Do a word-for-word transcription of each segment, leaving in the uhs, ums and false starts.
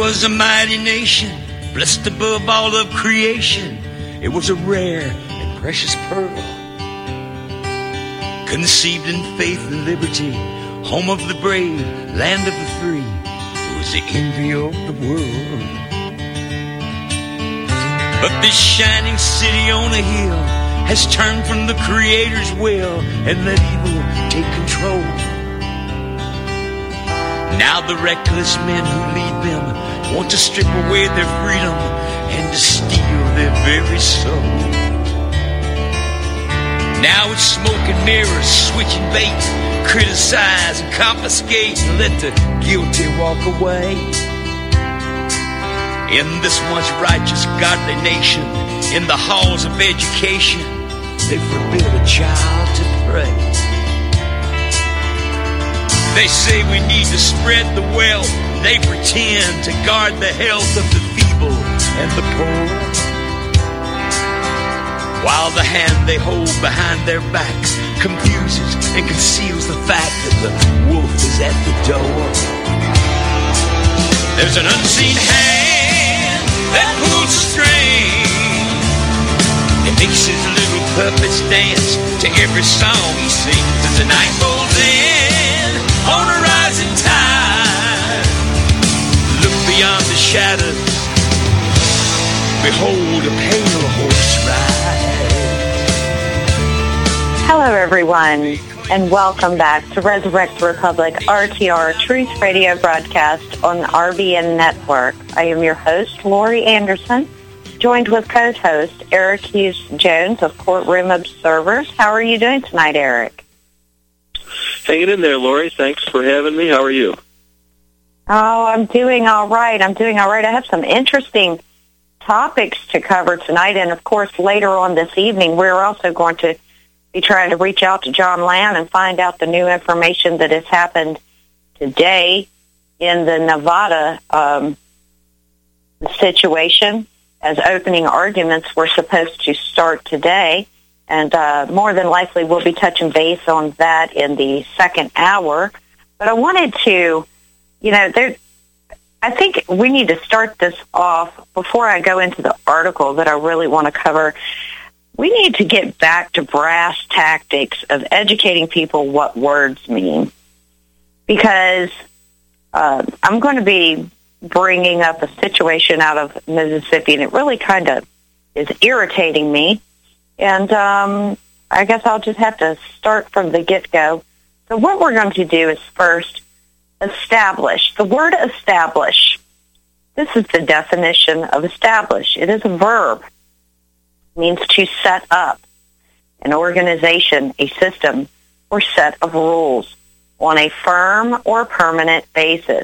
was a mighty nation, blessed above all of creation. It was a rare and precious pearl, conceived in faith and liberty, home of the brave, land of the free. It was the envy of the world. But this shining city on a hill has turned from the Creator's will and let evil take control. Now the reckless men who lead them want to strip away their freedom and to steal their very soul. Now it's smoke and mirrors, switching bait, criticize and confiscate and let the guilty walk away. In this once righteous, godly nation, in the halls of education, they forbid a child to pray. They say we need to spread the wealth. They pretend to guard the health of the feeble and the poor, while the hand they hold behind their backs confuses and conceals the fact that the wolf is at the door. There's an unseen hand that pulls a string. It makes his little puppets dance to every song he sings as the night rolls in on a rising tide. Look beyond the shadows, behold a pale horse ride. Hello everyone, and welcome back to Resurrect the Republic R T R Truth Radio broadcast on the R B N Network. I am your host, Lori Anderson, joined with co-host Eric Hughes Jones of Courtroom Observers. How are you doing tonight, Eric? Hanging in there, Lori. Thanks for having me. How are you? Oh, I'm doing all right. I'm doing all right. I have some interesting topics to cover tonight, and of course, later on this evening, we're also going to be trying to reach out to John Land and find out the new information that has happened today in the Nevada um, situation, as opening arguments were supposed to start today. And uh, more than likely, we'll be touching base on that in the second hour. But I wanted to, you know, there. I think we need to start this off before I go into the article that I really want to cover. We need to get back to brass tactics of educating people what words mean. Because uh, I'm going to be bringing up a situation out of Mississippi, and it really kind of is irritating me. And um, I guess I'll just have to start from the get-go. So what we're going to do is first establish. The word establish, this is the definition of establish. It is a verb. It means to set up an organization, a system, or set of rules on a firm or permanent basis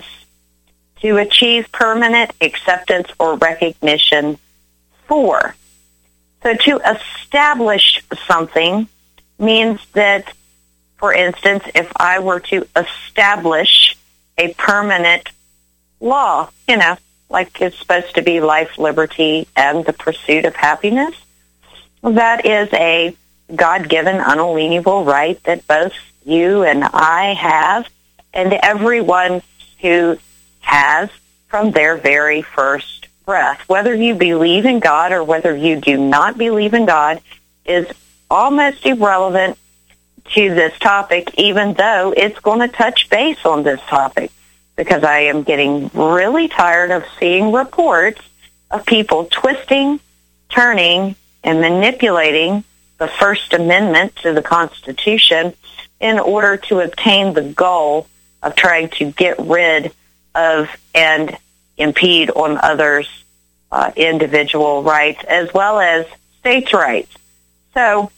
to achieve permanent acceptance or recognition for. So to establish something means that, for instance, if I were to establish a permanent law, you know, like it's supposed to be life, liberty, and the pursuit of happiness, that is a God-given, unalienable right that both you and I have, and everyone who has from their very first breath. Whether you believe in God or whether you do not believe in God is almost irrelevant to this topic, even though it's going to touch base on this topic, because I am getting really tired of seeing reports of people twisting, turning, and manipulating the First Amendment to the Constitution in order to obtain the goal of trying to get rid of and impede on others' uh, individual rights as well as states' rights. So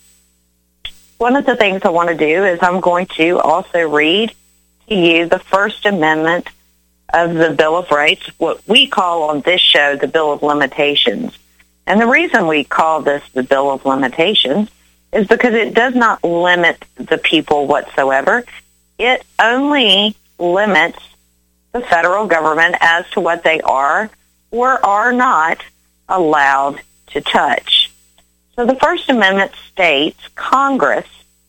one of the things I want to do is I'm going to also read to you the First Amendment of the Bill of Rights, what we call on this show the Bill of Limitations. And the reason we call this the Bill of Limitations is because it does not limit the people whatsoever. It only limits the federal government as to what they are or are not allowed to touch. So the First Amendment states, Congress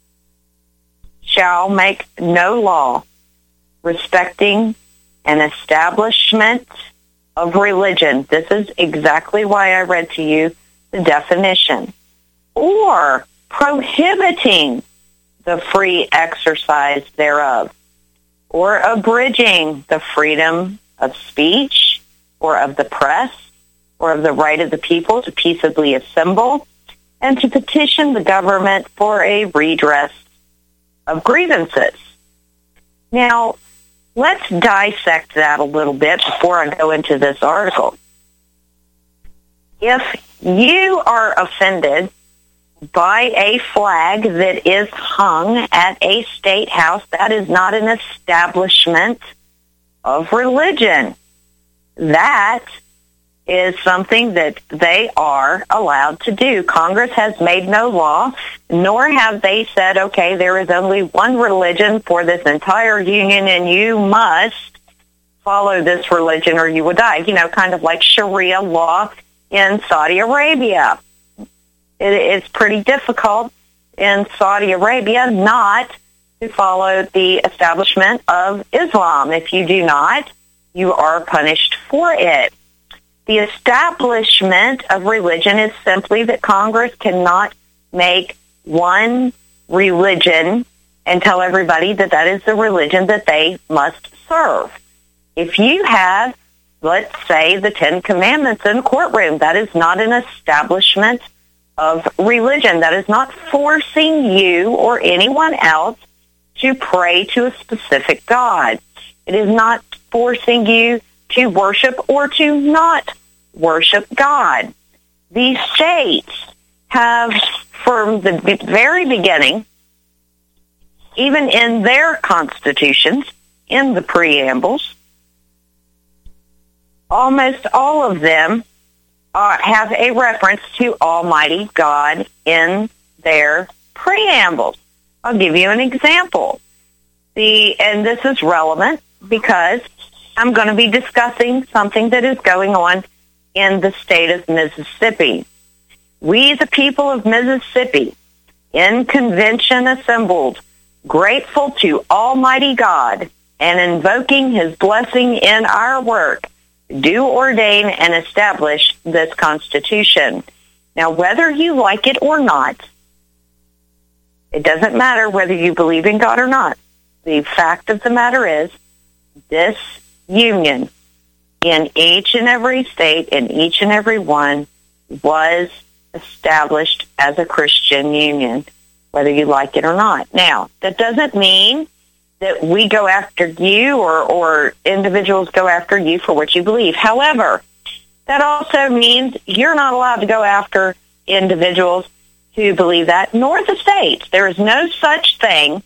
shall make no law respecting an establishment of religion. This is exactly why I read to you the definition. Or prohibiting the free exercise thereof, or abridging the freedom of speech, or of the press, or of the right of the people to peaceably assemble, and to petition the government for a redress of grievances. Now, let's dissect that a little bit before I go into this article. If you are offended by a flag that is hung at a state house, that is not an establishment of religion. That is something that they are allowed to do. Congress has made no law, nor have they said, okay, there is only one religion for this entire union and you must follow this religion or you will die. You know, kind of like Sharia law in Saudi Arabia. It's pretty difficult in Saudi Arabia not to follow the establishment of Islam. If you do not, you are punished for it. The establishment of religion is simply that Congress cannot make one religion and tell everybody that that is the religion that they must serve. If you have, let's say, the Ten Commandments in a courtroom, that is not an establishment of religion. That is not forcing you or anyone else to pray to a specific God. It is not forcing you to worship or to not worship God. These states have, from the very beginning, even in their constitutions, in the preambles, almost all of them Uh, have a reference to Almighty God in their preambles. I'll give you an example. The and this is relevant because I'm going to be discussing something that is going on in the state of Mississippi. We, the people of Mississippi, in convention assembled, grateful to Almighty God and invoking His blessing in our work, do ordain and establish this Constitution. Now, whether you like it or not, it doesn't matter whether you believe in God or not. The fact of the matter is, this union in each and every state, in each and every one, was established as a Christian union, whether you like it or not. Now, that doesn't mean that we go after you or, or individuals go after you for what you believe. However, that also means you're not allowed to go after individuals who believe that, nor the states. There is no such thing,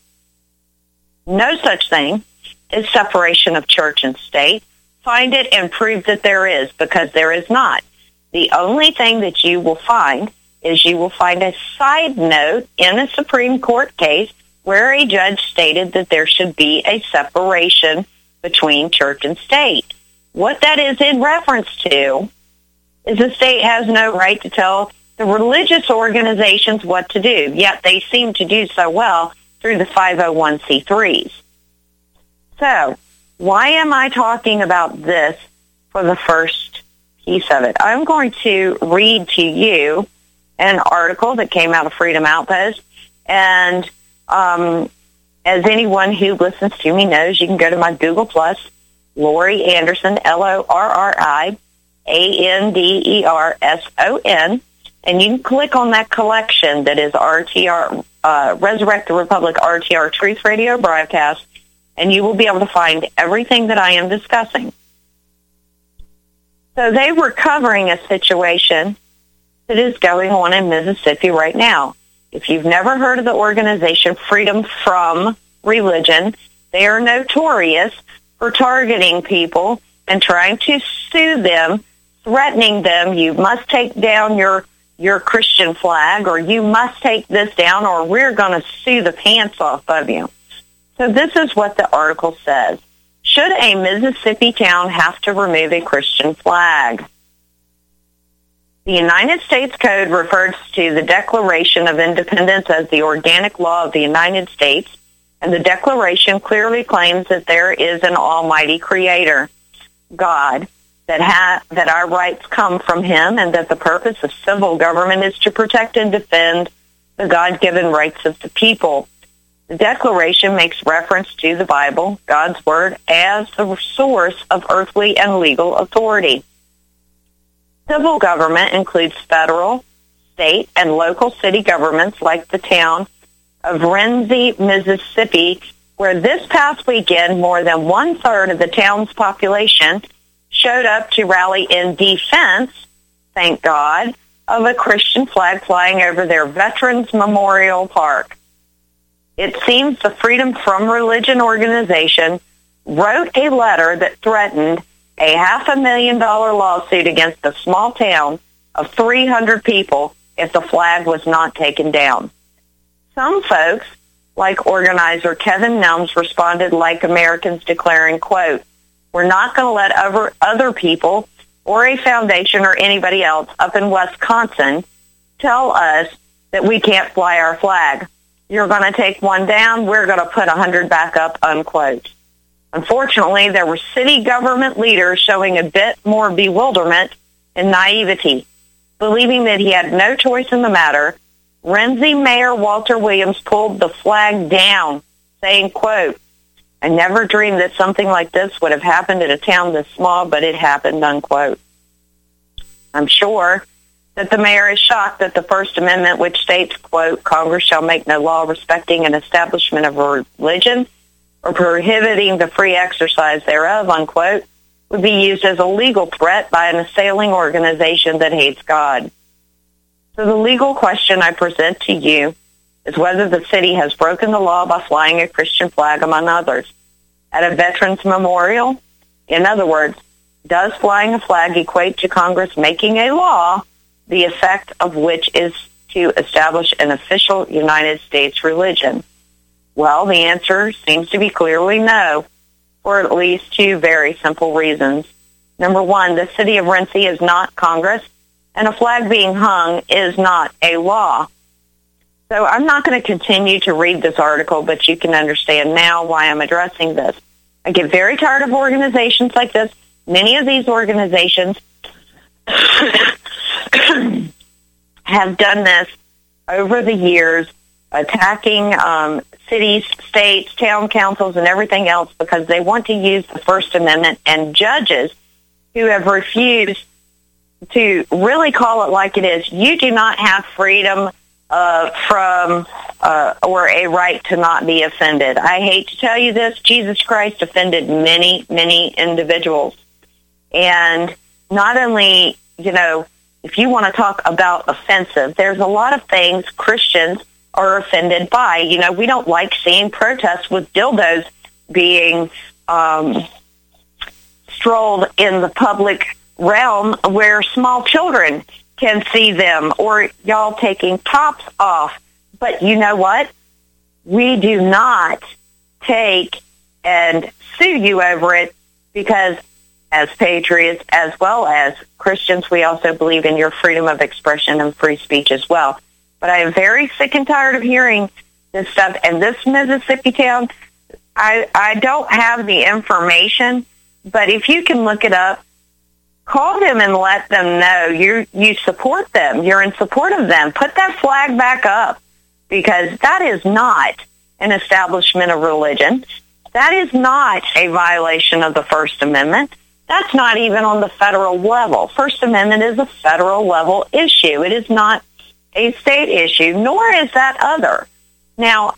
no such thing as separation of church and state. Find it and prove that there is, because there is not. The only thing that you will find is you will find a side note in a Supreme Court case where a judge stated that there should be a separation between church and state. What that is in reference to is the state has no right to tell the religious organizations what to do, yet they seem to do so well through the five oh one c threes. So, why am I talking about this for the first piece of it? I'm going to read to you an article that came out of Freedom Outpost, and Um, as anyone who listens to me knows, you can go to my Google Plus, Lori Anderson, L O R R I A N D E R S O N, and you can click on that collection that is R T R, uh, Resurrect the Republic R T R Truth Radio broadcast, and you will be able to find everything that I am discussing. So they were covering a situation that is going on in Mississippi right now. If you've never heard of the organization Freedom From Religion, they are notorious for targeting people and trying to sue them, threatening them, you must take down your, your Christian flag, or you must take this down, or we're going to sue the pants off of you. So this is what the article says. Should a Mississippi town have to remove a Christian flag? The United States Code refers to the Declaration of Independence as the organic law of the United States, and the Declaration clearly claims that there is an almighty creator, God, that ha- that our rights come from him, and that the purpose of civil government is to protect and defend the God-given rights of the people. The Declaration makes reference to the Bible, God's Word, as the source of earthly and legal authority. Civil government includes federal, state, and local city governments like the town of Renzi, Mississippi, where this past weekend more than one-third of the town's population showed up to rally in defense, thank God, of a Christian flag flying over their Veterans Memorial Park. It seems the Freedom from Religion organization wrote a letter that threatened a half a million dollar lawsuit against the small town of three hundred people if the flag was not taken down. Some folks, like organizer Kevin Nelms, responded like Americans, declaring, quote, "We're not going to let other, other people or a foundation or anybody else up in Wisconsin tell us that we can't fly our flag. You're going to take one down, we're going to put a hundred back up," unquote. Unfortunately, there were city government leaders showing a bit more bewilderment and naivety. Believing that he had no choice in the matter, Renzi Mayor Walter Williams pulled the flag down, saying, quote, "I never dreamed that something like this would have happened in a town this small, but it happened," unquote. I'm sure that the mayor is shocked that the First Amendment, which states, quote, "Congress shall make no law respecting an establishment of a religion or prohibiting the free exercise thereof," unquote, would be used as a legal threat by an assailing organization that hates God. So the legal question I present to you is whether the city has broken the law by flying a Christian flag, among others, at a veterans memorial. In other words, does flying a flag equate to Congress making a law, the effect of which is to establish an official United States religion? Well, the answer seems to be clearly no, for at least two very simple reasons. Number one, the city of Renzi is not Congress, and a flag being hung is not a law. So I'm not going to continue to read this article, but you can understand now why I'm addressing this. I get very tired of organizations like this. Many of these organizations have done this over the years, attacking um, cities, states, town councils, and everything else because they want to use the First Amendment, and judges who have refused to really call it like it is. You do not have freedom uh, from uh, or a right to not be offended. I hate to tell you this, Jesus Christ offended many, many individuals. And not only, you know, if you want to talk about offensive, there's a lot of things Christians are offended by. You know, we don't like seeing protests with dildos being um, strolled in the public realm where small children can see them, or y'all taking tops off. But you know what? We do not take and sue you over it, because as patriots as well as Christians, we also believe in your freedom of expression and free speech as well. But I am very sick and tired of hearing this stuff. And this Mississippi town, I, I don't have the information, but if you can look it up, call them and let them know you you support them. You're in support of them. Put that flag back up, because that is not an establishment of religion. That is not a violation of the First Amendment. That's not even on the federal level. First Amendment is a federal level issue. It is not a state issue, nor is that other. Now,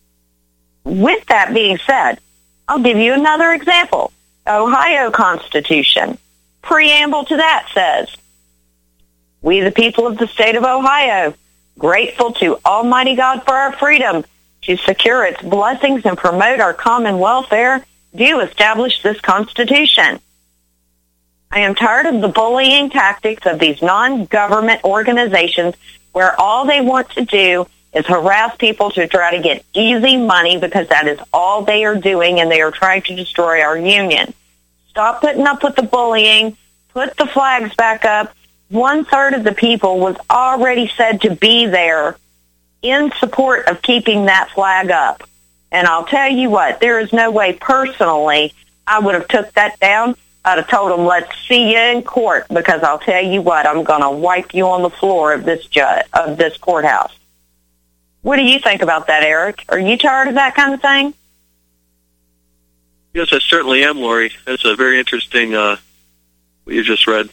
with that being said, I'll give you another example. Ohio Constitution. Preamble to that says, "We, the people of the state of Ohio, grateful to Almighty God for our freedom to secure its blessings and promote our common welfare, do establish this Constitution." I am tired of the bullying tactics of these non-government organizations where all they want to do is harass people to try to get easy money, because that is all they are doing, and they are trying to destroy our union. Stop putting up with the bullying. Put the flags back up. One-third of the people was already said to be there in support of keeping that flag up. And I'll tell you what, there is no way personally I would have took that down, I'd have told them, let's see you in court, because I'll tell you what, I'm going to wipe you on the floor of this ju- of this courthouse. What do you think about that, Eric? Are you tired of that kind of thing? Yes, I certainly am, Lori. That's a very interesting, uh, what you just read.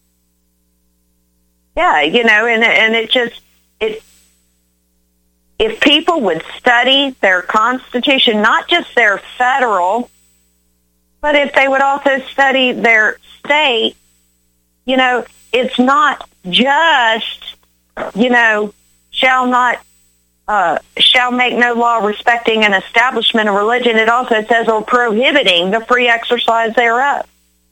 Yeah, you know, and and it just, it, if people would study their Constitution, not just their federal, but if they would also study their state, you know, it's not just, you know, shall not, uh, shall make no law respecting an establishment of religion. It also says, or prohibiting the free exercise thereof.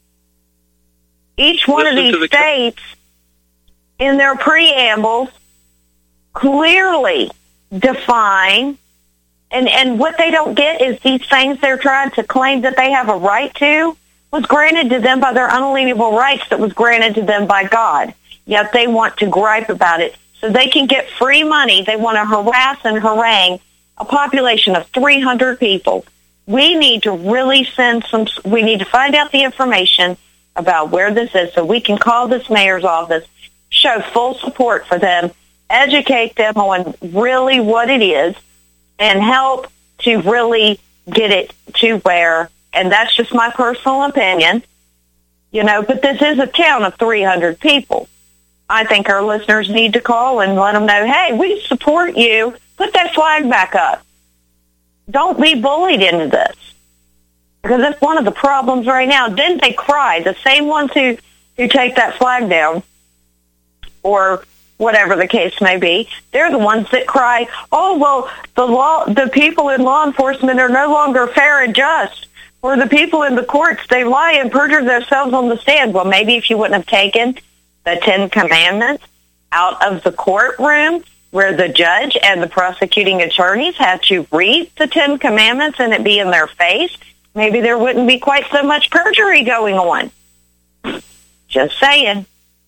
Each one Listen of these states, co- in their preambles, clearly define. And and what they don't get is these things they're trying to claim that they have a right to was granted to them by their unalienable rights that was granted to them by God. Yet they want to gripe about it so they can get free money. They want to harass and harangue a population of three hundred people. We need to really send some, we need to find out the information about where this is so we can call this mayor's office, show full support for them, educate them on really what it is, and help to really get it to where, and that's just my personal opinion, you know, but this is a town of three hundred people. I think our listeners need to call and let them know, hey, we support you. Put that flag back up. Don't be bullied into this. Because that's one of the problems right now. Didn't they cry? The same ones who, who take that flag down, or whatever the case may be, they're the ones that cry, oh, well, the law, the people in law enforcement are no longer fair and just, or the people in the courts, they lie and perjure themselves on the stand. Well, maybe if you wouldn't have taken the Ten Commandments out of the courtroom where the judge and the prosecuting attorneys had to read the Ten Commandments and it be in their face, maybe there wouldn't be quite so much perjury going on. Just saying.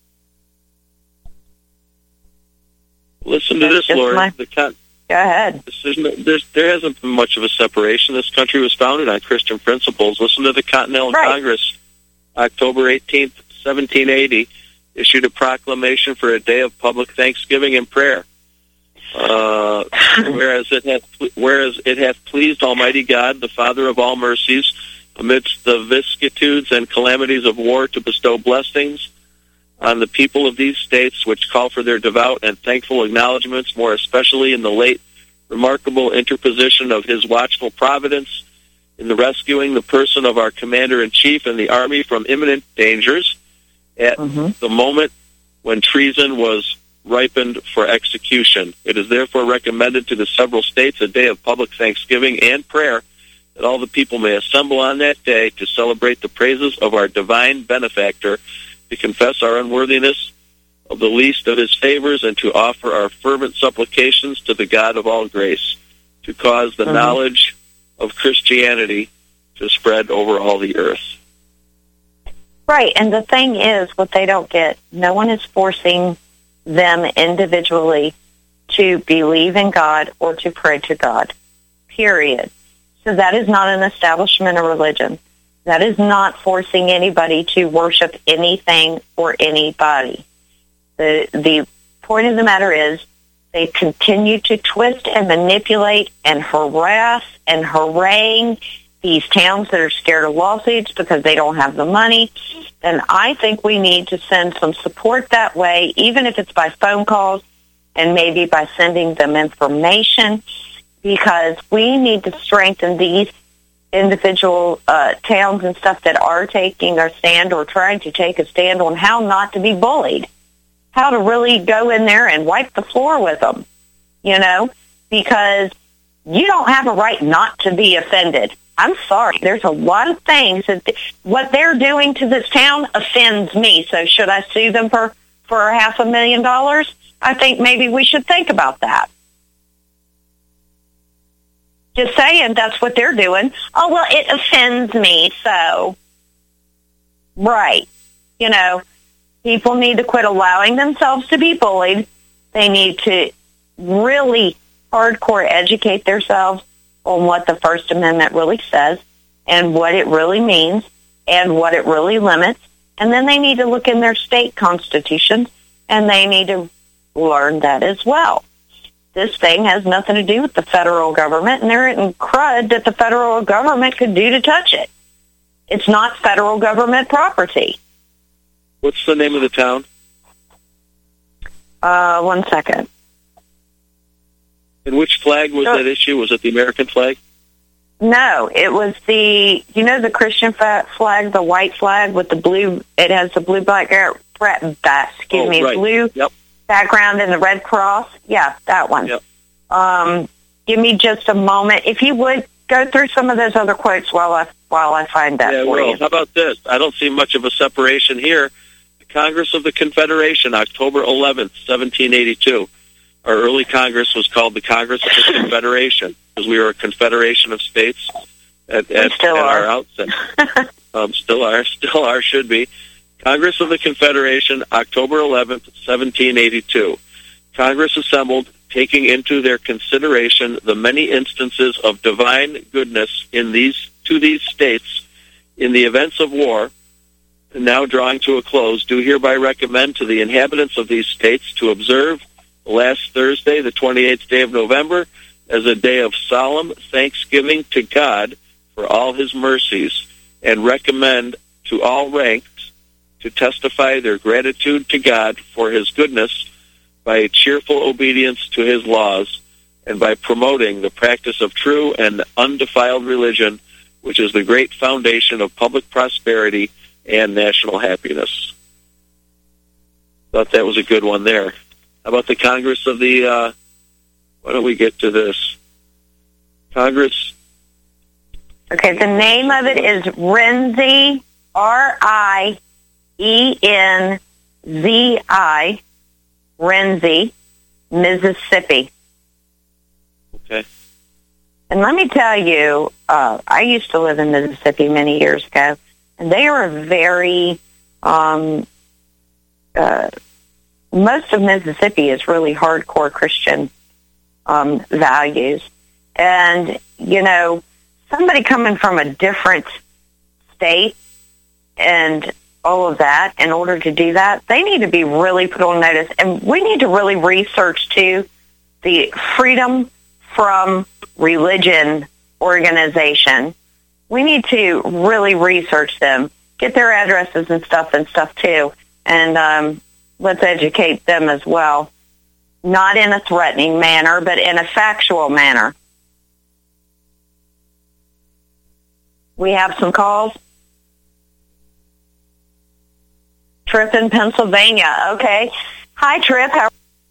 Listen to That's this, Lori. My... The con- Go ahead. This isn't, there's, there hasn't been much of a separation. This country was founded on Christian principles. Listen to the Continental right. Congress, October eighteenth, seventeen eighty, issued a proclamation for a day of public thanksgiving and prayer. Uh, whereas it hath, whereas it hath pleased Almighty God, the Father of all mercies, amidst the vicissitudes and calamities of war, to bestow blessings on the people of these states, which call for their devout and thankful acknowledgments, more especially in the late remarkable interposition of his watchful providence in the rescuing the person of our commander-in-chief and the army from imminent dangers at mm-hmm. the moment when treason was ripened for execution. It is therefore recommended to the several states a day of public thanksgiving and prayer, that all the people may assemble on that day to celebrate the praises of our divine benefactor, to confess our unworthiness of the least of his favors, and to offer our fervent supplications to the God of all grace, to cause the mm-hmm. knowledge of Christianity to spread over all the earth. Right, and the thing is, what they don't get, no one is forcing them individually to believe in God or to pray to God, period. So that is not an establishment of religion. That is not forcing anybody to worship anything or anybody. The the point of the matter is they continue to twist and manipulate and harass and harangue these towns that are scared of lawsuits because they don't have the money. And I think we need to send some support that way, even if it's by phone calls and maybe by sending them information, because we need to strengthen these individual uh, towns and stuff that are taking a stand or trying to take a stand on how not to be bullied, how to really go in there and wipe the floor with them, you know, because you don't have a right not to be offended. I'm sorry. There's a lot of things that th- what they're doing to this town offends me. So should I sue them for, for half a million dollars? I think maybe we should think about that. Just saying, that's what they're doing. Oh, well, it offends me, so. Right. You know, people need to quit allowing themselves to be bullied. They need to really hardcore educate themselves on what the First Amendment really says and what it really means, and what it really limits. And then they need to look in their state constitutions, and they need to learn that as well. This thing has nothing to do with the federal government, and there isn't crud that the federal government could do to touch it. It's not federal government property. What's the name of the town? Uh, one second. And which flag was Sure. that issue? Was it the American flag? No, it was the, you know the Christian fa- flag, the white flag with the blue, it has the blue, black, excuse oh, me, right. blue Yep. background and the red cross. Yeah, that one. Yep. Um, give me just a moment. If you would, go through some of those other quotes while I while I find that Yeah, for well, you. how about this? I don't see much of a separation here. The Congress of the Confederation, October eleventh, seventeen eighty-two. Our early Congress was called the Congress of the Confederation because we were a confederation of states at, at, still at are. our outset. um, still are, still are, should be. Congress of the Confederation, October eleventh, seventeen eighty-two. Congress assembled, taking into their consideration the many instances of divine goodness in these to these states in the events of war, and now drawing to a close, do hereby recommend to the inhabitants of these states to observe last Thursday, the twenty-eighth day of November, as a day of solemn thanksgiving to God for all his mercies, and recommend to all ranks to testify their gratitude to God for his goodness by a cheerful obedience to his laws, and by promoting the practice of true and undefiled religion, which is the great foundation of public prosperity and national happiness. Thought that was a good one there. How about the Congress of the, uh, why don't we get to this? Congress. Okay, the name of it is Renzi, R I E N Z I, Renzi, Mississippi. Okay. And let me tell you, uh, I used to live in Mississippi many years ago, and they are very, um, uh, most of Mississippi is really hardcore Christian um, values. And, you know, somebody coming from a different state and all of that, in order to do that, they need to be really put on notice. And we need to really research, too, the Freedom from Religion organization. We need to really research them, get their addresses and stuff and stuff, too. And um, let's educate them as well. Not in a threatening manner, but in a factual manner. We have some calls. Trip in Pennsylvania. Okay. Hi, Trip. How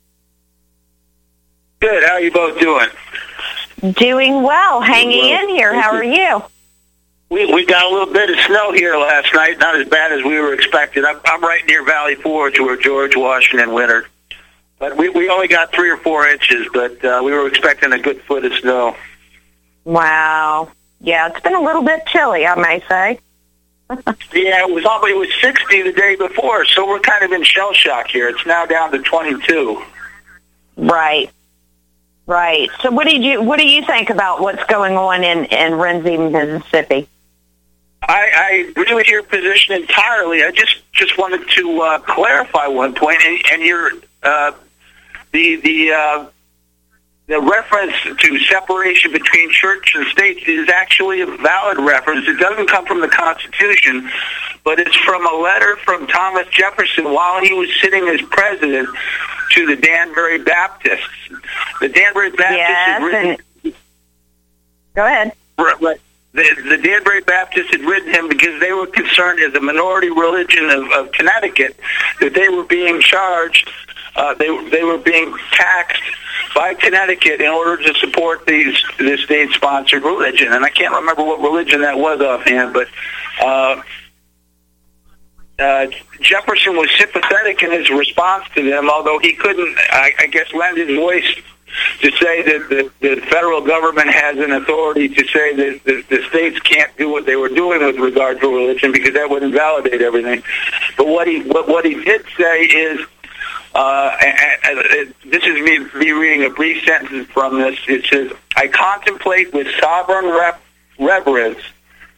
Good. How are you both doing? Doing well. Hanging well. in here. Thank How you. are you? We we got a little bit of snow here last night. Not as bad as we were expecting. I'm, I'm right near Valley Forge, where George Washington wintered. But we we only got three or four inches. But uh, we were expecting a good foot of snow. Wow. Yeah, it's been a little bit chilly, I may say. Yeah, it was almost, it was sixty the day before, so we're kind of in shell shock here. It's now down to twenty-two. Right. Right. So what did you what do you think about what's going on in, in Renzi, Mississippi? I, I agree with your position entirely. I just, just wanted to uh, clarify one point, and, and your uh, the the uh, the reference to separation between church and state is actually a valid reference. It doesn't come from the Constitution, but it's from a letter from Thomas Jefferson while he was sitting as president to the Danbury Baptists. The Danbury Baptists Yes, had written... and go ahead. Right, right. The, the Danbury Baptists had written him because they were concerned as a minority religion of, of Connecticut that they were being charged, uh, they they were being taxed by Connecticut in order to support these the state-sponsored religion. And I can't remember what religion that was offhand, but uh, uh, Jefferson was sympathetic in his response to them, although he couldn't, I, I guess, lend his voice to say that the, the federal government has an authority to say that the, the states can't do what they were doing with regard to religion, because that would invalidate everything. But what he what, what he did say is, uh, and, and, and this is me, me reading a brief sentence from this. It says, "I contemplate with sovereign rep, reverence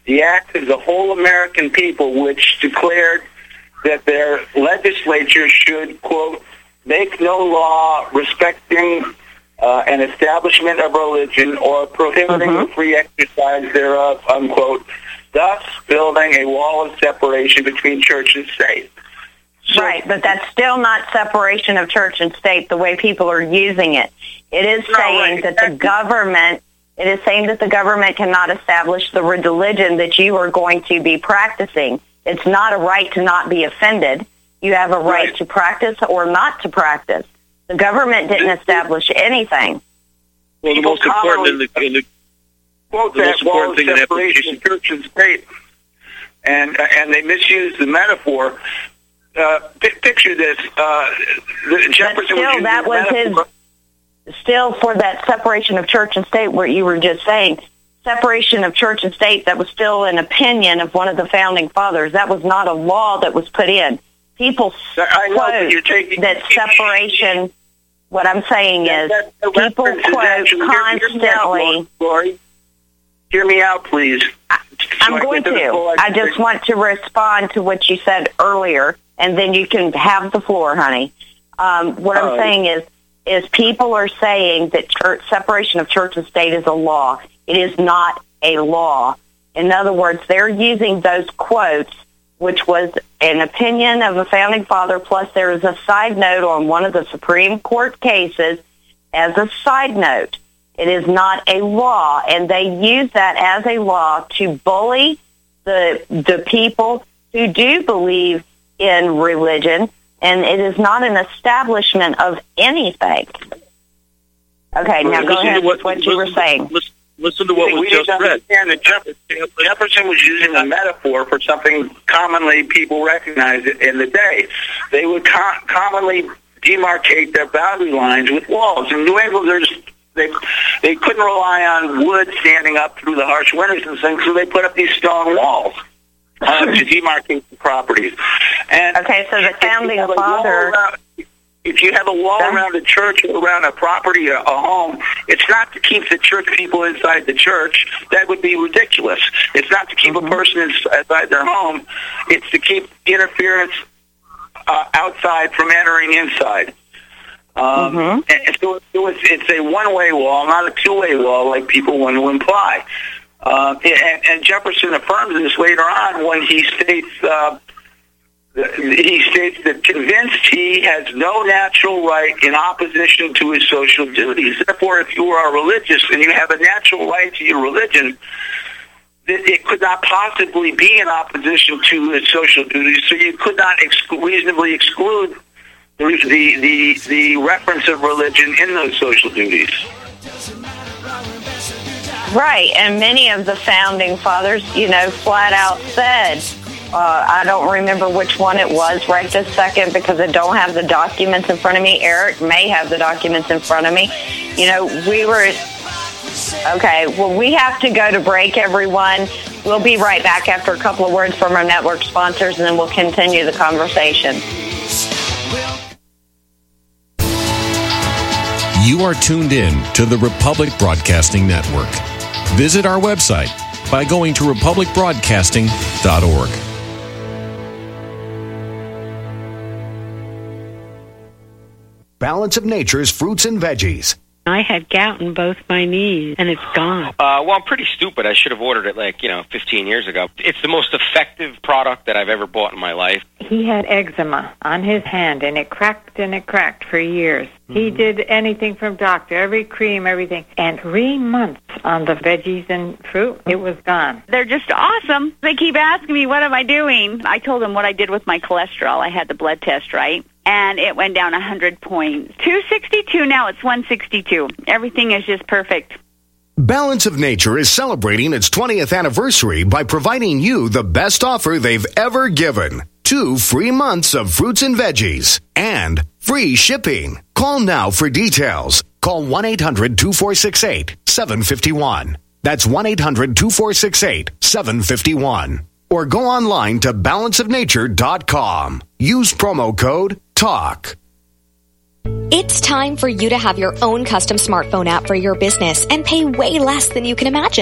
the act of the whole American people, which declared that their legislature should, quote, make no law respecting uh, an establishment of religion or prohibiting Mm-hmm. the free exercise thereof, unquote, thus building a wall of separation between church and state. So, Right, but that's still not separation of church and state the way people are using it. It is No, saying right. that the government, it is saying that the government cannot establish the religion that you are going to be practicing. It's not a right to not be offended. You have a right, Right. to practice or not to practice. The government didn't establish anything. Well, the People most important in the, in the quote the that most wall important of thing in separation of church and state, and and they misuse the metaphor. Uh, p- picture this: uh, the Jefferson still, was using that the was his- metaphor. Still, for that separation of church and state, where you were just saying, separation of church and state, that was still an opinion of one of the founding fathers. That was not a law that was put in. People I know, but quote you're taking- that separation, what I'm saying is, That- that people reference is quote actually- hear- hear me out, constantly. Lori. Hear me out, please. So I'm I going get the full to. I just want to respond to what you said earlier, and then you can have the floor, honey. Um, what I'm Uh, saying is, is people are saying that church, separation of church and state is a law. It is not a law. In other words, they're using those quotes, which was an opinion of a founding father, plus there is a side note on one of the Supreme Court cases as a side note. It is not a law, and they use that as a law to bully the the people who do believe in religion, and it is not an establishment of anything. Okay, now go Listen ahead to with what you were listen- saying. Listen, listen to what we was need just to read. understand that Jeff- Jefferson was using a metaphor for something commonly people recognize in the day. They would com- commonly demarcate their boundary lines with walls. In New England, there's They they couldn't rely on wood standing up through the harsh winters and things, so they put up these stone walls uh, to demarcate the properties. And Okay, so the if you founding have a wall father- around- If you have a wall Yeah. around a church or around a property, a, a home, it's not to keep the church people inside the church. That would be ridiculous. It's not to keep Mm-hmm. a person inside their home. It's to keep interference uh, outside from entering inside. Um, Mhm. and so, so it's, it's a one-way wall, not a two-way wall like people want to imply. Uh, and, and Jefferson affirms this later on when he states uh, he states that convinced he has no natural right in opposition to his social duties. Therefore, if you are religious and you have a natural right to your religion, it could not possibly be in opposition to its social duties, so you could not ex- reasonably exclude the, the, the, the reference of religion in those social duties. Right, and many of the founding fathers, you know, flat out said, uh, I don't remember which one it was right this second because I don't have the documents in front of me. Eric may have the documents in front of me. You know, we were... Okay, well, we have to go to break, everyone. We'll be right back after a couple of words from our network sponsors, and then we'll continue the conversation. You are tuned in to the Republic Broadcasting Network. Visit our website by going to republic broadcasting dot org. Balance of Nature's fruits and veggies. I had gout in both my knees, and it's gone. Uh, well, I'm pretty stupid. I should have ordered it like, you know, fifteen years ago. It's the most effective product that I've ever bought in my life. He had eczema on his hand, and it cracked and it cracked for years. Mm-hmm. He did anything from doctor, every cream, everything. And three months on the veggies and fruit, it was gone. They're just awesome. They keep asking me, what am I doing? I told them what I did with my cholesterol. I had the blood test, right? And it went down one hundred points. two sixty-two, now it's one sixty-two. Everything is just perfect. Balance of Nature is celebrating its twentieth anniversary by providing you the best offer they've ever given. Two free months of fruits and veggies and free shipping. Call now for details. Call one eight hundred two four six eight seven five one. That's one eight hundred two four six eight seven five one. Or go online to balance of nature dot com. Use promo code TALK. It's time for you to have your own custom smartphone app for your business and pay way less than you can imagine.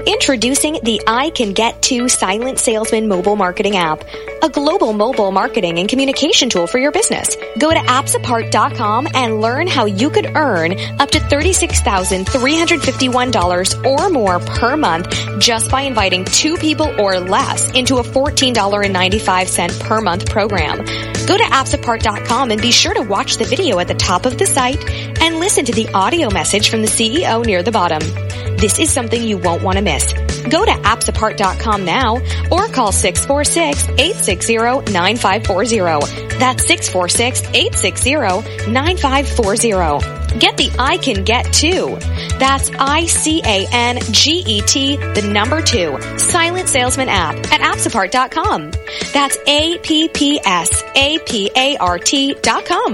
Introducing the I Can Get To Silent Salesman mobile marketing app, a global mobile marketing and communication tool for your business. Go to apps apart dot com and learn how you could earn up to thirty-six thousand three hundred fifty-one dollars or more per month just by inviting two people or less into a fourteen dollars and ninety-five cents per month program. Go to apps apart dot com and be sure to watch the video at the top of the site and listen to the audio message from the C E O near the bottom. This is something you won't want to miss. Go to apps apart dot com now or call six four six, eight six zero, nine five four zero. That's six four six, eight six zero, nine five four zero. Get the I Can Get To. That's I C A N G E T, the number two, Silent Salesman app at apps apart dot com. That's A P P S A P A R T dot com.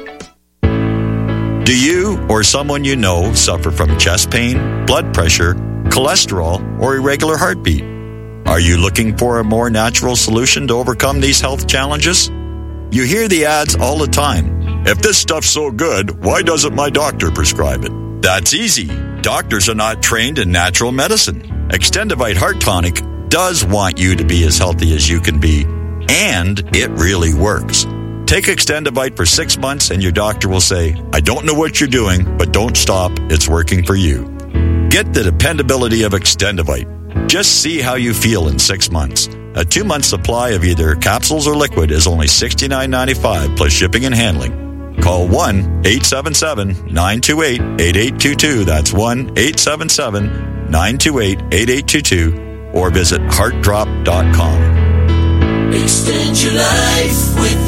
Do you or someone you know suffer from chest pain, blood pressure, cholesterol, or irregular heartbeat? Are you looking for a more natural solution to overcome these health challenges? You hear the ads all the time. If this stuff's so good, why doesn't my doctor prescribe it? That's easy. Doctors are not trained in natural medicine. Extendivite Heart Tonic does want you to be as healthy as you can be, and it really works. Take Extendivite for six months and your doctor will say, I don't know what you're doing, but don't stop. It's working for you. Get the dependability of Extendivite. Just see how you feel in six months. A two-month supply of either capsules or liquid is only sixty-nine ninety-five plus shipping and handling. Call one eight seven seven, nine two eight, eight eight two two. That's one eight seven seven, nine two eight, eight eight two two or visit heart drop dot com. Extend your life with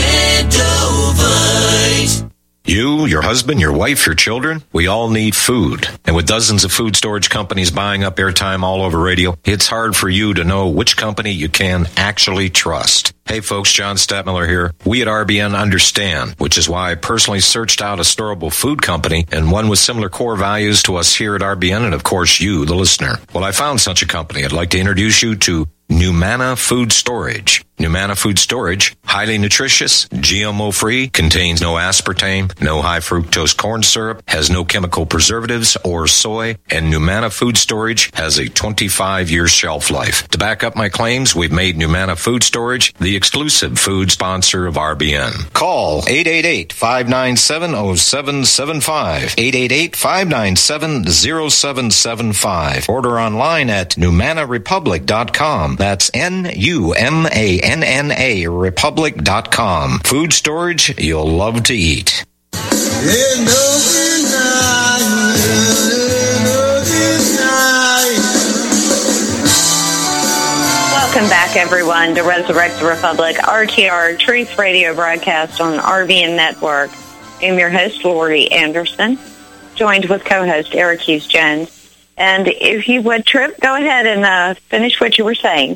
Extendovite. You, your husband, your wife, your children, we all need food. And with dozens of food storage companies buying up airtime all over radio, it's hard for you to know which company you can actually trust. Hey folks, John Stadtmiller here. We at R B N understand, which is why I personally searched out a storable food company and one with similar core values to us here at R B N and of course you, the listener. Well, I found such a company. I'd like to introduce you to Numana Food Storage. Numana Food Storage, highly nutritious, G M O-free, contains no aspartame, no high fructose corn syrup, has no chemical preservatives or soy, and Numana Food Storage has a twenty-five year shelf life. To back up my claims, we've made Numana Food Storage the exclusive food sponsor of R B N. Call eight eight eight, five nine seven, zero seven seven five, eight eight eight, five nine seven, zero seven seven five. Order online at numana republic dot com. That's N U M A N N A republic dot com. Food storage you'll love to eat. Welcome back, everyone, to Resurrect the Republic, R T R, Truth Radio broadcast on R B N Network. I'm your host, Lori Anderson, joined with co-host Eric Hughes Jones. And if you would, Trip, go ahead and uh, finish what you were saying.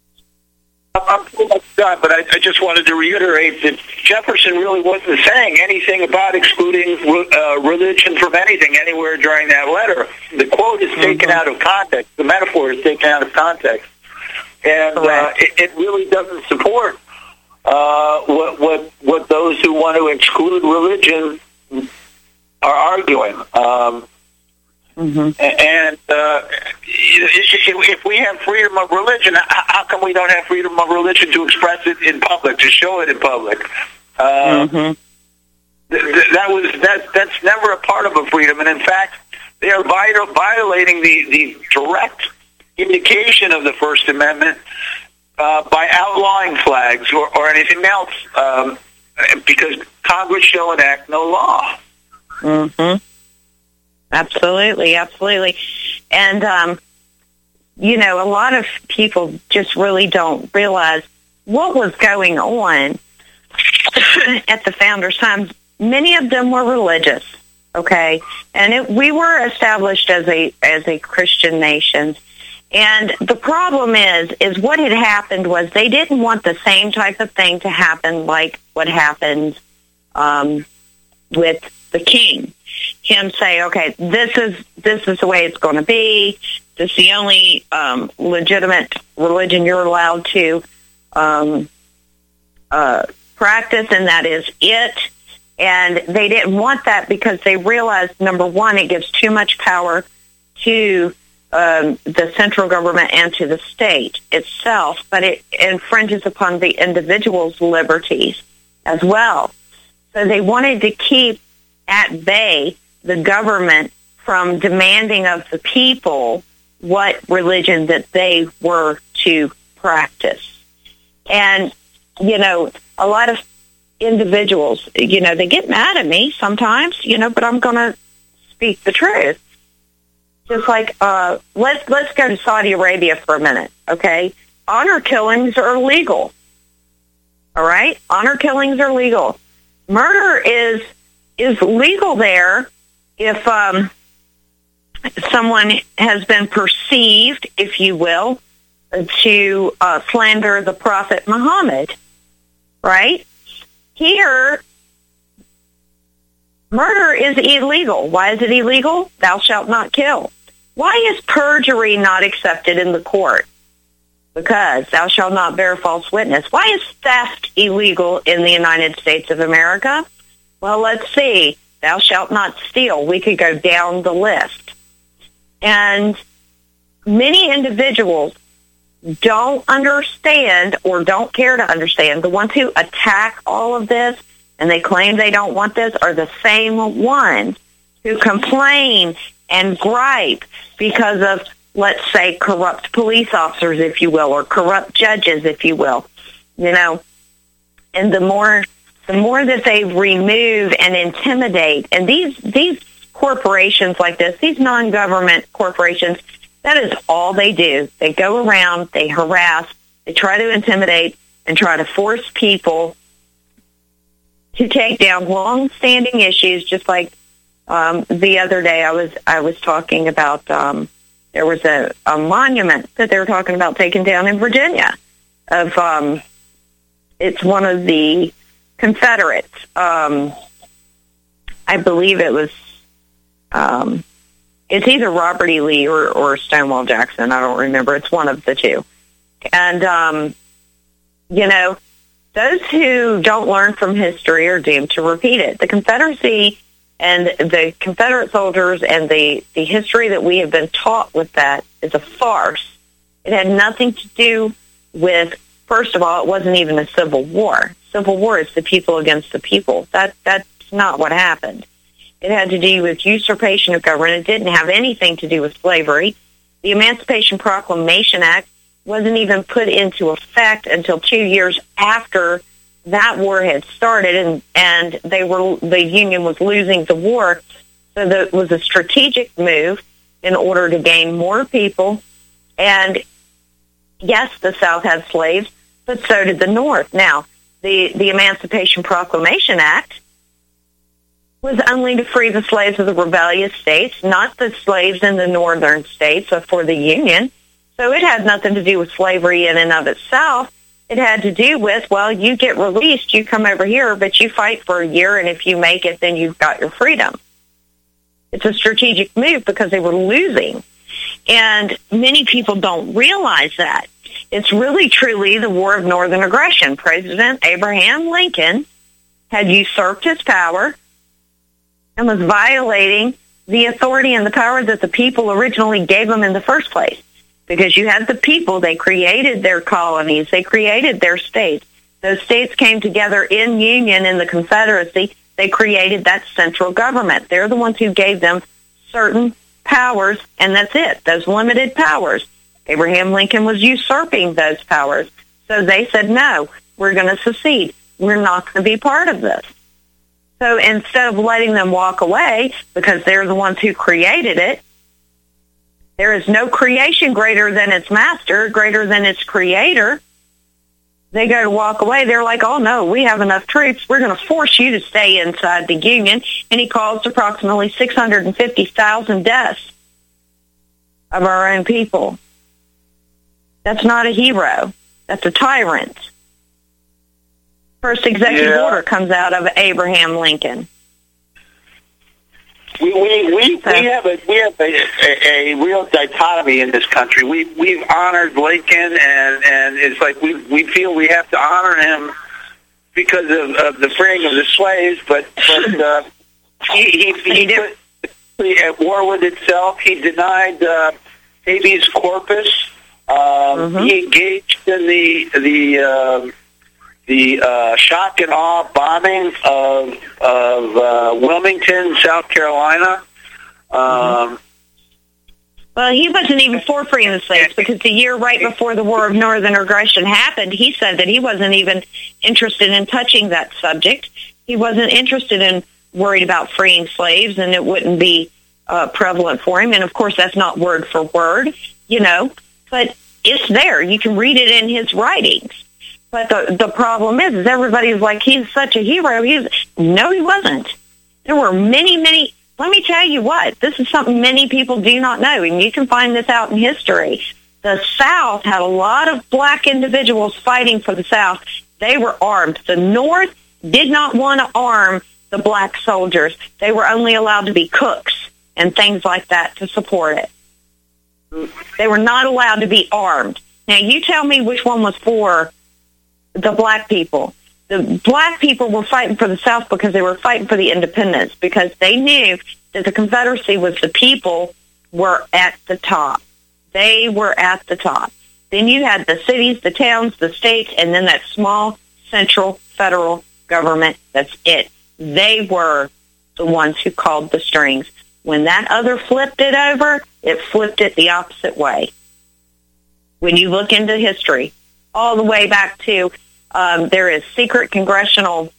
I'm pretty much done, but I, I just wanted to reiterate that Jefferson really wasn't saying anything about excluding uh, religion from anything anywhere during that letter. The quote is taken mm-hmm. out of context. The metaphor is taken out of context. And uh, it, it really doesn't support uh, what, what, what those who want to exclude religion are arguing. Um Mm-hmm. And uh, if we have freedom of religion, how come we don't have freedom of religion to express it in public, to show it in public? Uh, mm-hmm. th- that was that. That's never a part of a freedom, and in fact, they are viol- violating the, the direct indication of the First Amendment uh, by outlawing flags or, or anything else, um, because Congress shall enact no law. Mm-hmm. Absolutely, absolutely. And, um, you know, a lot of people just really don't realize what was going on at the Founders' times. Many of them were religious, okay? And it, we were established as a as a Christian nation. And the problem is, is what had happened was they didn't want the same type of thing to happen like what happened um, with the king. Him say, okay, this is this is the way it's going to be. This is the only um, legitimate religion you're allowed to um, uh, practice, and that is it. And they didn't want that because they realized, number one, it gives too much power to um, the central government and to the state itself, but it infringes upon the individual's liberties as well. So they wanted to keep at bay the government from demanding of the people what religion that they were to practice. And, you know, a lot of individuals, you know, they get mad at me sometimes, you know, but I'm going to speak the truth. Just like, uh, let's, let's go to Saudi Arabia for a minute, okay? Honor killings are illegal, all right? Honor killings are legal. Murder is is legal there if um, someone has been perceived, if you will, to uh, slander the Prophet Muhammad, right? Here, murder is illegal. Why is it illegal? Thou shalt not kill. Why is perjury not accepted in the court? Because thou shalt not bear false witness. Why is theft illegal in the United States of America? Well, let's see. Thou shalt not steal. We could go down the list. And many individuals don't understand or don't care to understand. The ones who attack all of this and they claim they don't want this are the same ones who complain and gripe because of, let's say, corrupt police officers, if you will, or corrupt judges, if you will. You know, and the more the more that they remove and intimidate, and these these corporations like this, these non-government corporations, that is all they do. They go around, they harass, they try to intimidate, and try to force people to take down long-standing issues. Just like um, the other day, I was I was talking about. Um, there was a, a monument that they were talking about taking down in Virginia. Of um, it's one of the Confederates. Um, I believe it was. Um, it's either Robert E. Lee or, or Stonewall Jackson. I don't remember. It's one of the two. And um, you know, those who don't learn from history are doomed to repeat it. The Confederacy and the Confederate soldiers and the, the history that we have been taught with that is a farce. It had nothing to do with, first of all, it wasn't even a civil war. Civil war is the people against the people. That That's not what happened. It had to do with usurpation of government. It didn't have anything to do with slavery. The Emancipation Proclamation Act wasn't even put into effect until two years after that war had started, and, and they were the Union was losing the war. So that was a strategic move in order to gain more people. And yes, the South had slaves, but so did the North. Now, the, the Emancipation Proclamation Act was only to free the slaves of the rebellious states, not the slaves in the northern states for the Union. So it had nothing to do with slavery in and of itself. It had to do with, well, you get released, you come over here, but you fight for a year, and if you make it, then you've got your freedom. It's a strategic move because they were losing. And many people don't realize that. It's really, truly the War of Northern Aggression. President Abraham Lincoln had usurped his power and was violating the authority and the power that the people originally gave him in the first place. Because you had the people, they created their colonies, they created their states. Those states came together in union in the Confederacy. They created that central government. They're the ones who gave them certain powers, and that's it, those limited powers. Abraham Lincoln was usurping those powers. So they said, no, we're going to secede. We're not going to be part of this. So instead of letting them walk away, because they're the ones who created it, there is no creation greater than its master, greater than its creator. They go to walk away. They're like, oh, no, we have enough troops. We're going to force you to stay inside the Union. And he caused approximately six hundred fifty thousand deaths of our own people. That's not a hero. That's a tyrant. First executive yeah. order comes out of Abraham Lincoln. We we we, we have a we have a, a, a real dichotomy in this country. We we've honored Lincoln, and, and it's like we we feel we have to honor him because of, of the freeing of the slaves. But but uh, he he, he put at war with itself. He denied uh, habeas corpus. Um, mm-hmm. He engaged in the the uh, the uh, shock and awe bombing of of uh, Wilmington, South Carolina. Um, mm-hmm. Well, he wasn't even for freeing the slaves, because the year right before the War of Northern Aggression happened, he said that he wasn't even interested in touching that subject. He wasn't interested in worried about freeing slaves, and it wouldn't be uh, prevalent for him. And, of course, that's not word for word, you know, but it's there. You can read it in his writings. But the the problem is, is everybody's like, he's such a hero. He's No, he wasn't. There were many, many... Let me tell you what, this is something many people do not know, and you can find this out in history. The South had a lot of black individuals fighting for the South. They were armed. The North did not want to arm the black soldiers. They were only allowed to be cooks and things like that to support it. They were not allowed to be armed. Now, you tell me which one was for the black people. The black people were fighting for the South because they were fighting for the independence, because they knew that the Confederacy was the people were at the top. They were at the top. Then you had the cities, the towns, the states, and then that small central federal government. That's it. They were the ones who called the strings. When that other flipped it over, it flipped it the opposite way. When you look into history, all the way back to Um, there is secret congressional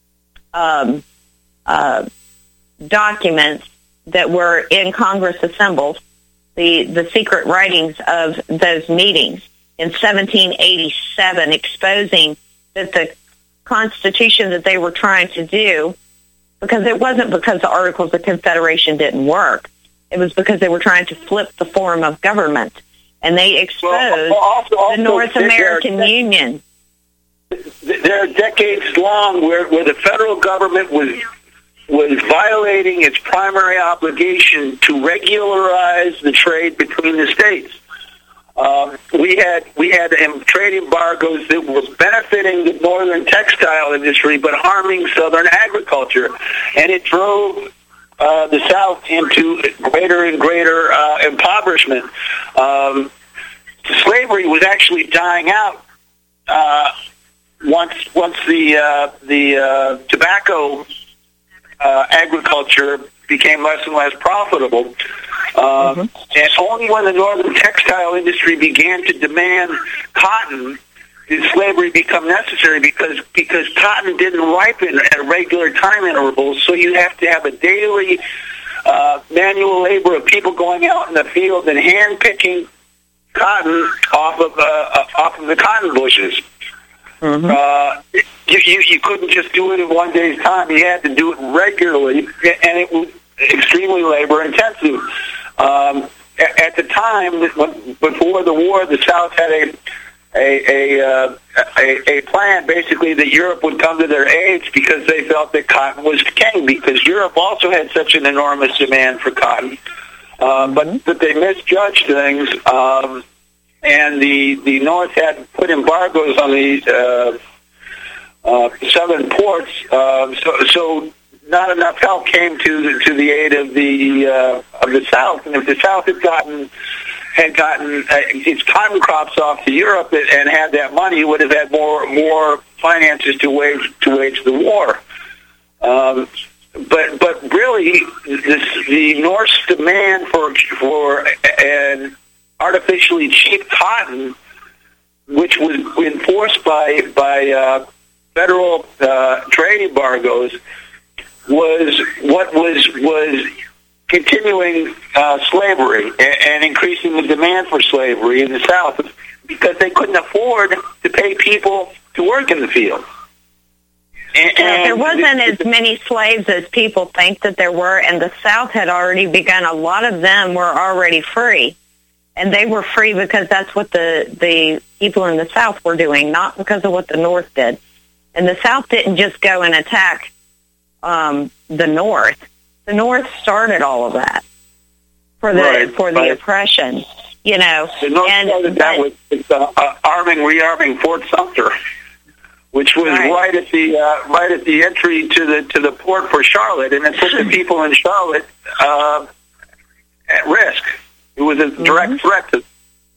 um, uh, documents that were in Congress assembled, the, the secret writings of those meetings in seventeen eighty-seven, exposing that the Constitution that they were trying to do, because it wasn't because the Articles of Confederation didn't work. It was because they were trying to flip the form of government. And they exposed well, also, also, the North American there, Union. There are decades long where, where the federal government was was violating its primary obligation to regularize the trade between the states. Um, we had we had um, trade embargoes that were benefiting the northern textile industry but harming southern agriculture, and it drove uh, the South into greater and greater uh, impoverishment. Um, slavery was actually dying out Uh, Once, once the uh, the uh, tobacco uh, agriculture became less and less profitable, uh, mm-hmm. and only when the northern textile industry began to demand cotton did slavery become necessary, because because cotton didn't ripen at regular time intervals, so you have to have a daily uh, manual labor of people going out in the field and hand picking cotton off of uh, off of the cotton bushes. Mm-hmm. Uh, you, you, you couldn't just do it in one day's time. You had to do it regularly, and it was extremely labor intensive. Um, at the time, before the war, the South had a a a, uh, a a plan, basically, that Europe would come to their aid, because they felt that cotton was king, because Europe also had such an enormous demand for cotton. Uh, mm-hmm. But but they misjudged things. Um, And the, the North had put embargoes on the uh, uh, southern ports, uh, so, so not enough help came to the, to the aid of the uh, of the South. And if the South had gotten had gotten uh, its cotton crops off to Europe and had that money, it would have had more more finances to wage to wage the war. Um, but but really, this, the North's demand for for an artificially cheap cotton, which was enforced by by uh, federal uh, trade embargoes, was what was was continuing uh, slavery and, and increasing the demand for slavery in the South, because they couldn't afford to pay people to work in the field. And, and there wasn't as many slaves as people think that there were, and the South had already begun. A lot of them were already free. And they were free because that's what the, the people in the South were doing, not because of what the North did. And the South didn't just go and attack um, the North. The North started all of that for the right, for the right. oppression, you know. The North and, started that with uh, uh, arming, rearming Fort Sumter, which was right, right at the uh, right at the entry to the to the port for Charlotte, and it put the people in Charlotte uh, at risk. It It was a direct mm-hmm. threat to.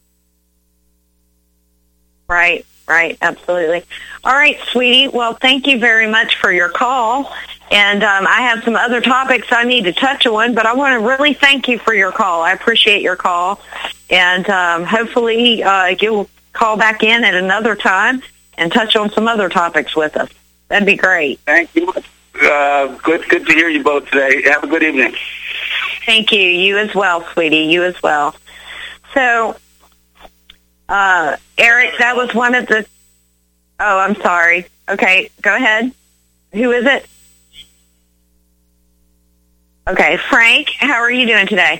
Right, right, absolutely. All right, sweetie. Well, thank you very much for your call. And um, I have some other topics I need to touch on, but I want to really thank you for your call. I appreciate your call. And um, hopefully uh, you'll call back in at another time and touch on some other topics with us. That'd be great. Thank you. Uh, good, good to hear you both today. Have a good evening. Thank you. You as well, sweetie. You as well. So, uh, Eric, that was one of the... Oh, I'm sorry. Okay, go ahead. Who is it? Okay, Frank, how are you doing today?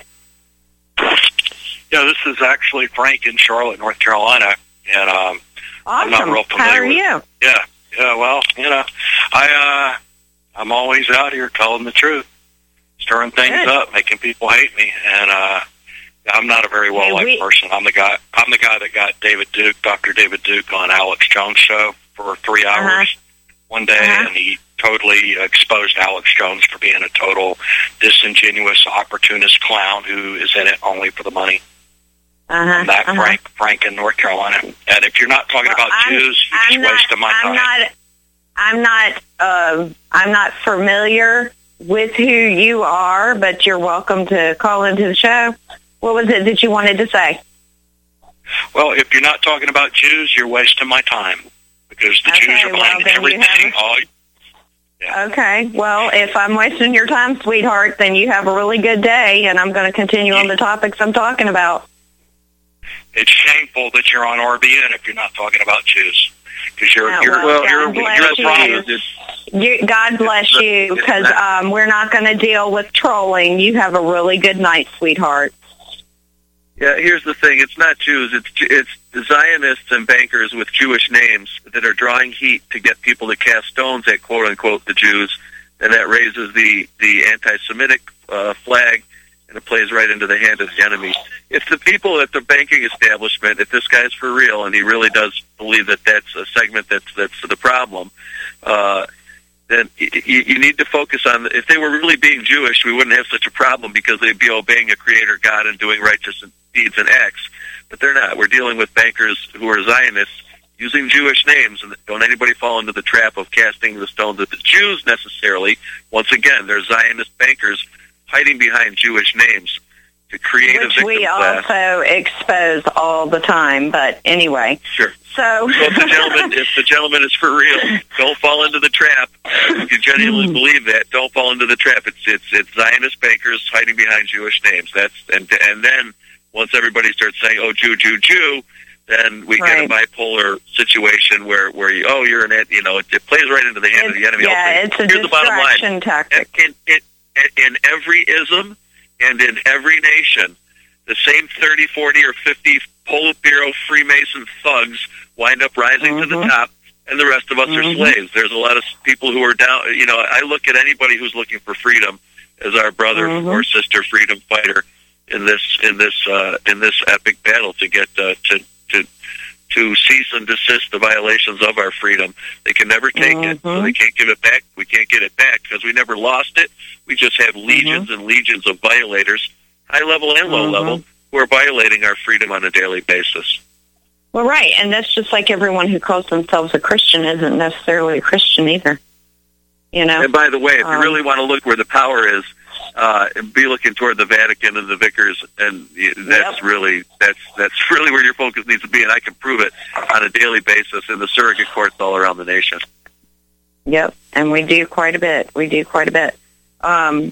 Yeah, this is actually Frank in Charlotte, North Carolina, and um, awesome. I'm not real familiar How are with, you? Yeah, yeah. Well, you know, I uh, I'm always out here telling the truth, stirring things Good. up, making people hate me, and uh, I'm not a very well liked hey, we- person. I'm the guy. I'm the guy that got David Duke, Doctor David Duke, on Alex Jones' show for three hours uh-huh. one day, uh-huh. and he totally exposed Alex Jones for being a total disingenuous, opportunist clown who is in it only for the money. Uh-huh, I'm that uh-huh. Frank, Frank in North Carolina. And if you're not talking well, about I'm, Jews, you're I'm just not, wasting my I'm time. Not, I'm not. Uh, I'm not familiar with who you are, but you're welcome to call into the show. What was it that you wanted to say? Well, if you're not talking about Jews, you're wasting my time because the okay, Jews are behind well, everything. All, yeah. Okay, well, if I'm wasting your time, sweetheart, then you have a really good day, and I'm going to continue on the topics I'm talking about. It's shameful that you're on R B N if you're not talking about Jews, because you're yeah, you're well, you're, God you're, bless you're a problem. You, God bless you, because um, we're not going to deal with trolling. You have a really good night, sweetheart. Yeah, here's the thing. It's not Jews. It's it's Zionists and bankers with Jewish names that are drawing heat to get people to cast stones at quote-unquote the Jews, and that raises the, the anti-Semitic uh, flag, and it plays right into the hand of the enemy. If the people at the banking establishment, if this guy's for real and he really does believe that that's a segment that's that's the problem, uh, then you, you need to focus on, if they were really being Jewish, we wouldn't have such a problem because they'd be obeying a creator God and doing righteous deeds and acts. But they're not. We're dealing with bankers who are Zionists using Jewish names, and don't anybody fall into the trap of casting the stones at the Jews necessarily. Once again, they're Zionist bankers hiding behind Jewish names to create Which a victim we class. also expose all the time, but anyway. Sure. So, so if the gentleman, if the gentleman is for real, don't fall into the trap. If you genuinely believe that, don't fall into the trap. It's it's it's Zionist bankers hiding behind Jewish names. That's and and then once everybody starts saying, "Oh, Jew, Jew, Jew," then we right. get a bipolar situation where where you oh you're an you know it, it plays right into the hand it's, of the enemy. Yeah, also, it's a here's the bottom line. distraction tactic. In, in, in, in every ism and in every nation, the same thirty, forty, or fifty Politburo Freemason thugs wind up rising mm-hmm. to the top, and the rest of us mm-hmm. are slaves. There's a lot of people who are down. You know, I look at anybody who's looking for freedom as our brother mm-hmm. or sister freedom fighter in this in this uh, in this epic battle to get uh, to to to cease and desist the violations of our freedom. They can never take mm-hmm. it, so they can't give it back. We can't get it back because we never lost it. We just have legions mm-hmm. and legions of violators, high level and low mm-hmm. level, who are violating our freedom on a daily basis. Well, right, and that's just like everyone who calls themselves a Christian isn't necessarily a Christian either. You know. And by the way, if um, you really want to look where the power is, uh, be looking toward the Vatican and the vicars, and that's yep. really that's that's really where your focus needs to be. And I can prove it on a daily basis in the surrogate courts all around the nation. Yep, and we do quite a bit. We do quite a bit. Um,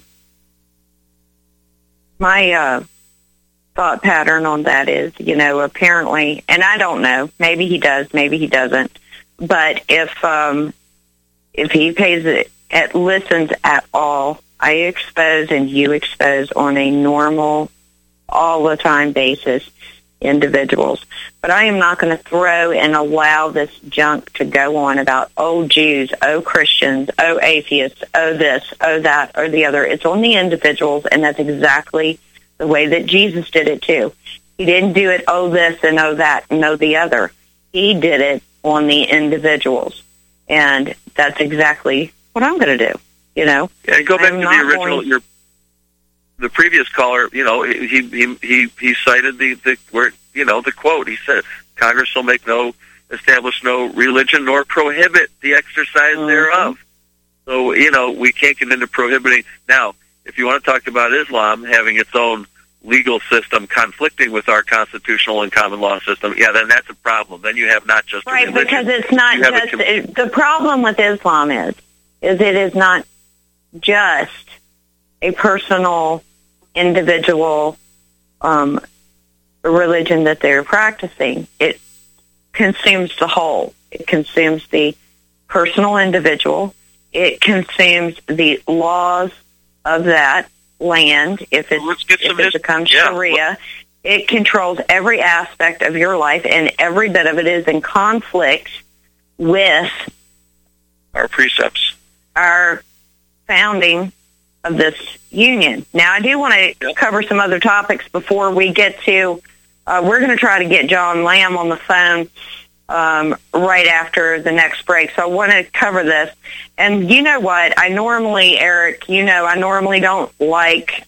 my uh, thought pattern on that is, you know, apparently, and I don't know, maybe he does, maybe he doesn't, but if um, if he pays it, it listens at all, I expose and you expose on a normal, all the time basis individuals. But I am not going to throw and allow this junk to go on about, oh, Jews, oh, Christians, oh, atheists, oh, this, oh, that, or the other. It's on the individuals, and that's exactly the way that Jesus did it, too. He didn't do it, oh, this, and oh, that, and oh, the other. He did it on the individuals. And that's exactly what I'm going to do, you know. Yeah, and go back I'm to the original, going... your the previous caller, you know, he he he, he cited the, the where you know the quote. He said, "Congress shall make no establish no religion nor prohibit the exercise mm-hmm. thereof." So you know we can't get into prohibiting. Now, if you want to talk about Islam having its own legal system conflicting with our constitutional and common law system, yeah, then that's a problem. Then you have not just right a religion. Because it's not you just it, the problem with Islam is is it is not just a personal, individual um, religion that they're practicing. It consumes the whole. It consumes the personal individual. It consumes the laws of that land. If, it's, well, if it becomes yeah. Sharia, it controls every aspect of your life, and every bit of it is in conflict with our precepts, our founding of this union. Now, I do want to yep. cover some other topics before we get to, uh, we're going to try to get John Lamb on the phone um, right after the next break. So I want to cover this. And you know what? I normally, Eric, you know, I normally don't like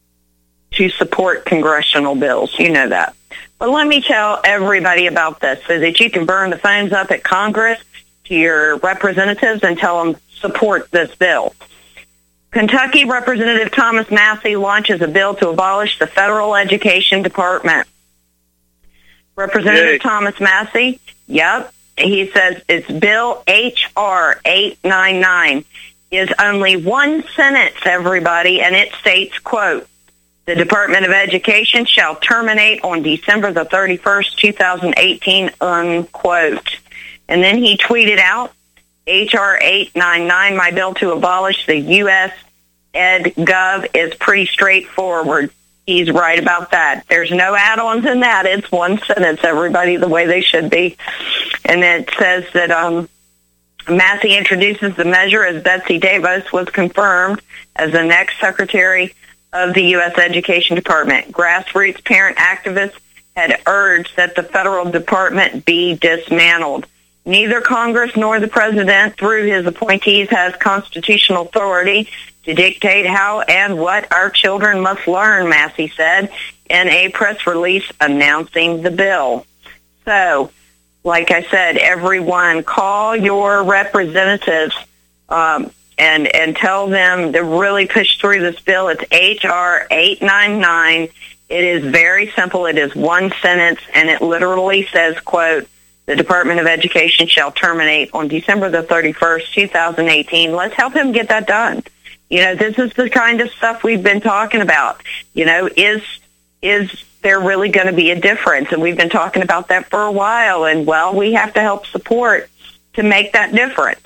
to support congressional bills. You know that. But let me tell everybody about this so that you can burn the phones up at Congress to your representatives and tell them support this bill. Kentucky Representative Thomas Massie launches a bill to abolish the federal education department. Representative Yay. Thomas Massie, yep, he says it's Bill H R eight ninety-nine, is only one sentence, everybody, and it states, quote, the Department of Education shall terminate on December the thirty-first, two thousand eighteen, unquote. And then he tweeted out, H R eight ninety-nine, my bill to abolish the U S Ed Gov, is pretty straightforward. He's right about that. There's no add-ons in that. It's one sentence, everybody, the way they should be. And it says that um, Massie introduces the measure as Betsy DeVos was confirmed as the next Secretary of the U S Education Department. Grassroots parent activists had urged that the federal department be dismantled. Neither Congress nor the President, through his appointees, has constitutional authority to dictate how and what our children must learn, Massie said in a press release announcing the bill. So, like I said, everyone, call your representatives um, and, and tell them to really push through this bill. It's H R eight ninety-nine. It is very simple. It is one sentence, and it literally says, quote, the Department of Education shall terminate on December the thirty-first, two thousand eighteen. Let's help him get that done. You know, this is the kind of stuff we've been talking about. You know, is is there really going to be a difference? And we've been talking about that for a while. And, well, we have to help support to make that difference.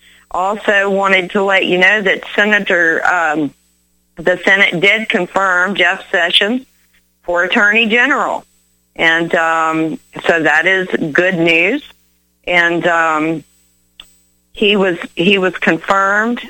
Also wanted to let you know that Senator, um, the Senate did confirm Jeff Sessions for Attorney General. And um, so that is good news. And um, he was he was confirmed,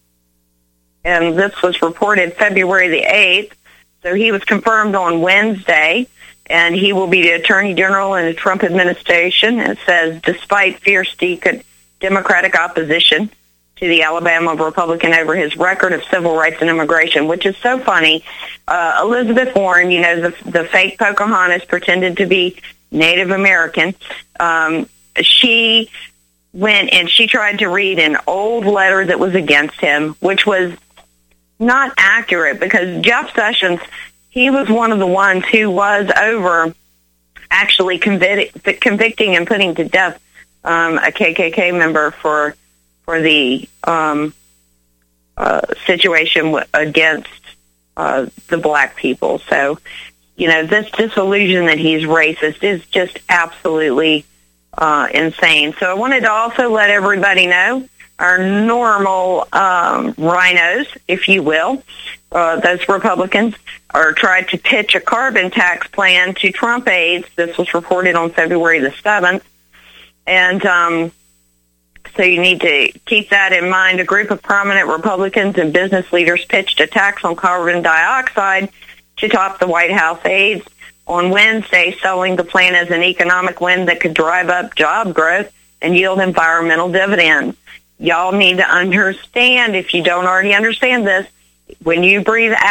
and this was reported February the eighth. So he was confirmed on Wednesday, and he will be the Attorney General in the Trump administration. It says, despite fierce de- Democratic opposition to the Alabama Republican over his record of civil rights and immigration, which is so funny. Uh, Elizabeth Warren, you know, the, the fake Pocahontas, pretended to be Native American. Um, she went and she tried to read an old letter that was against him, which was not accurate, because Jeff Sessions, he was one of the ones who was over actually convict, convicting and putting to death um, a K K K member for for the um, uh, situation w- against uh, the black people. So, you know, this disillusion that he's racist is just absolutely uh, insane. So I wanted to also let everybody know, our normal um, rhinos, if you will, uh, those Republicans, are trying to pitch a carbon tax plan to Trump aides. This was reported on February the seventh. And um, so you need to keep that in mind. A group of prominent Republicans and business leaders pitched a tax on carbon dioxide to top the White House aides on Wednesday, selling the plan as an economic win that could drive up job growth and yield environmental dividends. Y'all need to understand, if you don't already understand this, when you breathe out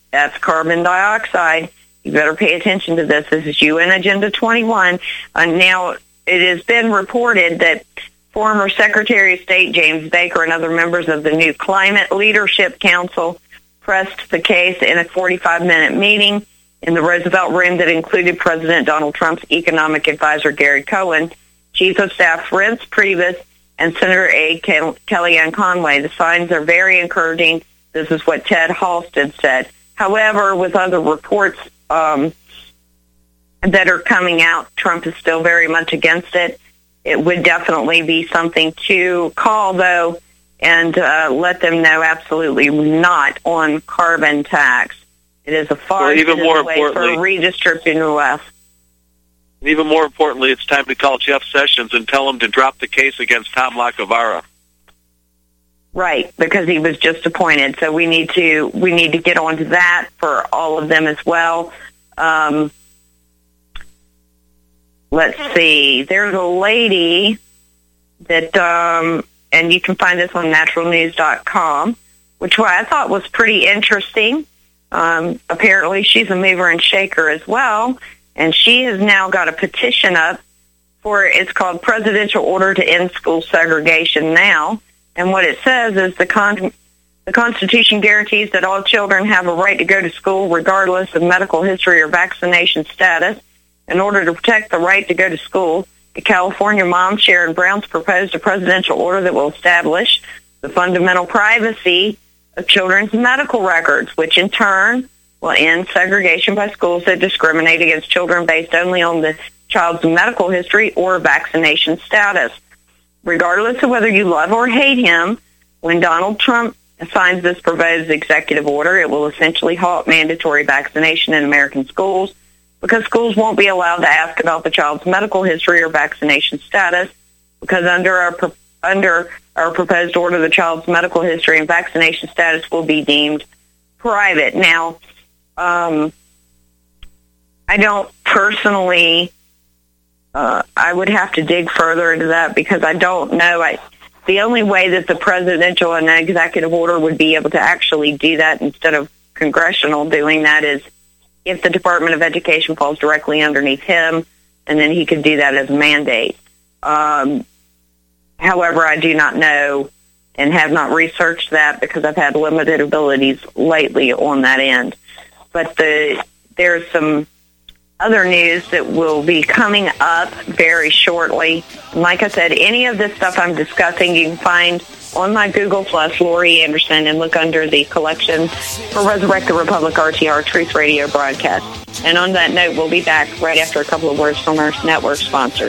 That's carbon dioxide. You better pay attention to this. This is U N Agenda twenty-one. Uh, now, it has been reported that former Secretary of State James Baker and other members of the new Climate Leadership Council pressed the case in a forty-five minute meeting in the Roosevelt Room that included President Donald Trump's economic advisor Gary Cohen, Chief of Staff Reince Priebus, and Senator Aide Kellyanne Conway. The signs are very encouraging. This is what Ted Halstead said. However, with other reports um, that are coming out, Trump is still very much against it. It would definitely be something to call, though, and uh, let them know absolutely not on carbon tax. It is a far well, even more way importantly, for redistributing the wealth. Even more importantly, it's time to call Jeff Sessions and tell him to drop the case against Tom Lacavara. Right, because he was just appointed. So we need to we need to get on to that for all of them as well. Um, let's see. There's a lady that, um, and you can find this on natural news dot com, which I thought was pretty interesting. Um, apparently, she's a mover and shaker as well, and she has now got a petition up for, it's called Presidential Order to End School Segregation Now. And what it says is the con- the Constitution guarantees that all children have a right to go to school regardless of medical history or vaccination status. In order to protect the right to go to school, the California mom, Sharon Brown's proposed a presidential order that will establish the fundamental privacy of children's medical records, which in turn will end segregation by schools that discriminate against children based only on the child's medical history or vaccination status. Regardless of whether you love or hate him, when Donald Trump signs this proposed executive order, it will essentially halt mandatory vaccination in American schools because schools won't be allowed to ask about the child's medical history or vaccination status because under our pro- under our proposed order, the child's medical history and vaccination status will be deemed private. Now, um, I don't personally... Uh, I would have to dig further into that because I don't know. I, the only way that the presidential and executive order would be able to actually do that instead of congressional doing that is if the Department of Education falls directly underneath him, and then he could do that as a mandate. Um, however, I do not know and have not researched that because I've had limited abilities lately on that end. But the there's some other news that will be coming up very shortly. And like I said, any of this stuff I'm discussing you can find on my Google Plus, Lori Anderson, and look under the collection for Resurrect the Republic R T R Truth Radio broadcast. And on that note, we'll be back right after a couple of words from our network sponsors.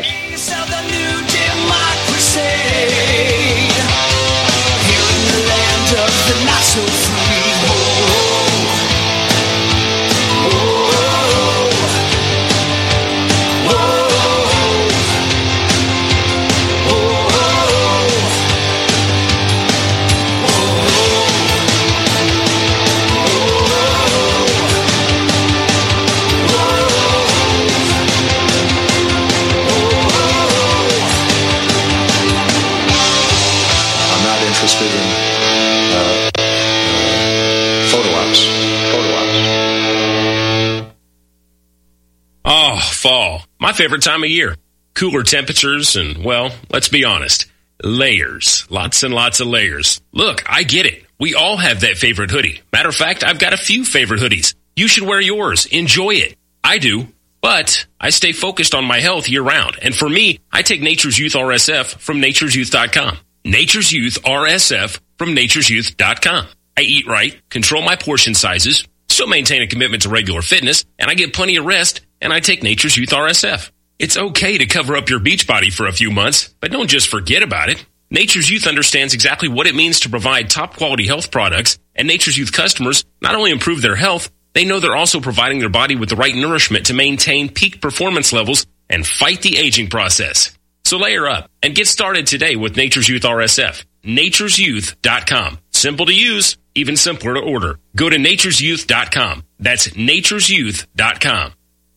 Interested in uh, uh, photo ops. Photo ops. Oh, fall. My favorite time of year. Cooler temperatures and, well, let's be honest, layers. Lots and lots of layers. Look, I get it. We all have that favorite hoodie. Matter of fact, I've got a few favorite hoodies. You should wear yours. Enjoy it. I do. But I stay focused on my health year-round. And for me, I take Nature's Youth R S F from natures youth dot com. Nature's Youth R S F from natures youth dot com. I eat right, control my portion sizes, still maintain a commitment to regular fitness, and I get plenty of rest, and I take Nature's Youth R S F. It's okay to cover up your beach body for a few months, but don't just forget about it. Nature's Youth understands exactly what it means to provide top-quality health products, and Nature's Youth customers not only improve their health, they know they're also providing their body with the right nourishment to maintain peak performance levels and fight the aging process. So layer up and get started today with Nature's Youth R S F. natures youth dot com. Simple to use, even simpler to order. Go to natures youth dot com. That's natures youth dot com.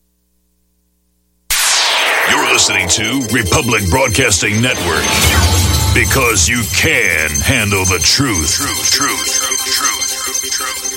You're listening to Republic Broadcasting Network because you can handle the truth. Truth, truth, truth, truth, truth, truth.